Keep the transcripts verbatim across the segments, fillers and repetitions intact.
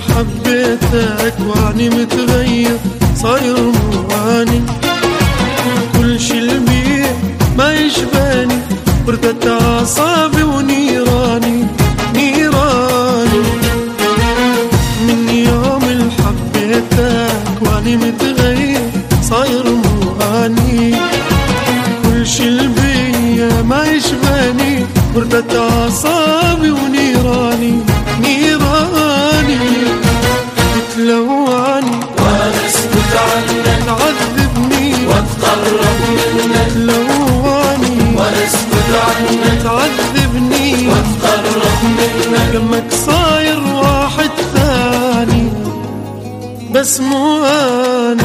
حبيتك واني متغير صاير مواني، كل شي البيه ما يشبهني، بردت اعصابي ونيراني نيراني. من يوم اللي حبيتك واني متغير صاير مواني، كل شي البيه ما يشبهني، بردت اعصابي ونيراني نيراني. تلواني وانا اسكت عنك، تعذبني واتقرب منك. تلواني وانا اسكت عنك، تعذبني واتقرب منك. دمك صاير واحد ثاني بس مو أنا.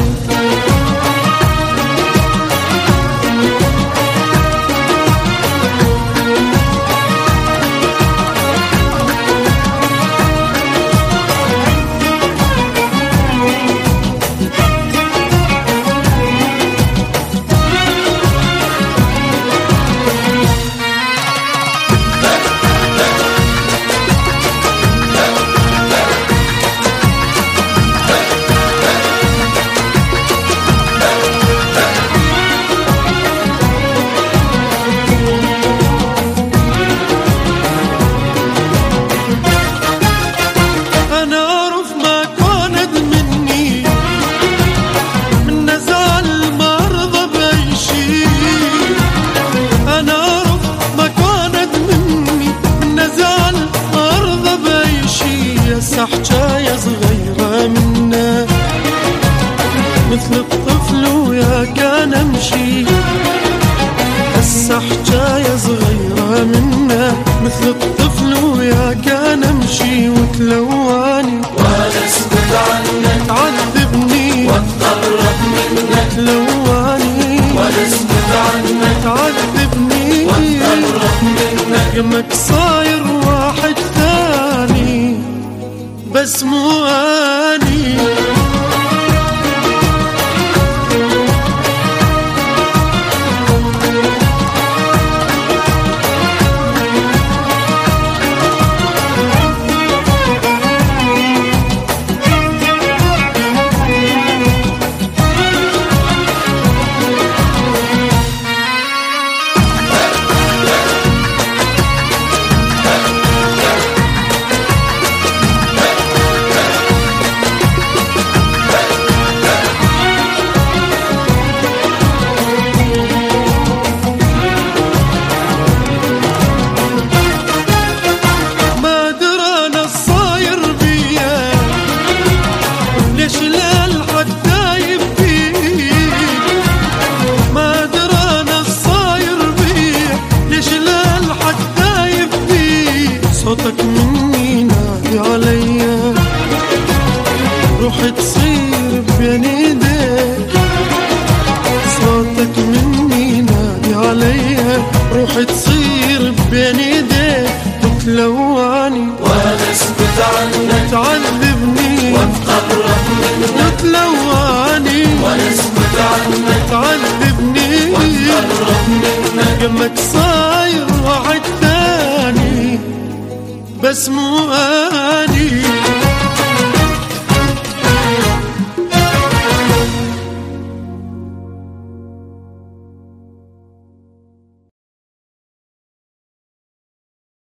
حجاية صغيرة منا مثل الطفل ويا كان امشي، هسه حجاية صغيرة منا مثل الطفل ويا كان امشي. وتلواني وانا اسكت عنك، تعذبني واتقرب منك. تلواني وانا اسكت عنك، تعذبني واتقرب منك. يمك صاير واحد ثاني بس مو أني. صوتك مني نادي عليا، روح تصير بين ايديك. صوتك مني نادي عليا، روح تصير بين ايديك. وتلواني وانا اسكت عنك، تعذبني واتقرب منك. وتلواني وانا اسكت عنك، تعذبني واتقرب منك. يمك صاير واحد ثاني بس مو أني.